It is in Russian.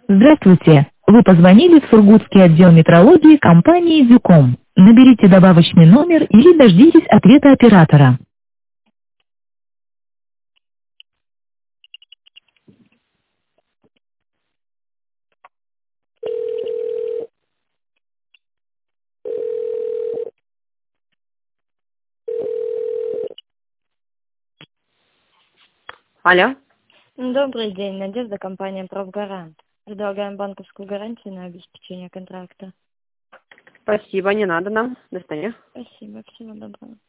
Здравствуйте. Вы позвонили в Сургутский отдел метрологии компании «Дюком». Наберите добавочный номер или дождитесь ответа оператора. Алло. Добрый день, Надежда, компания «Профгарант». Предлагаем банковскую гарантию на обеспечение контракта. Спасибо, не надо нам. До свидания. Спасибо, всего доброго.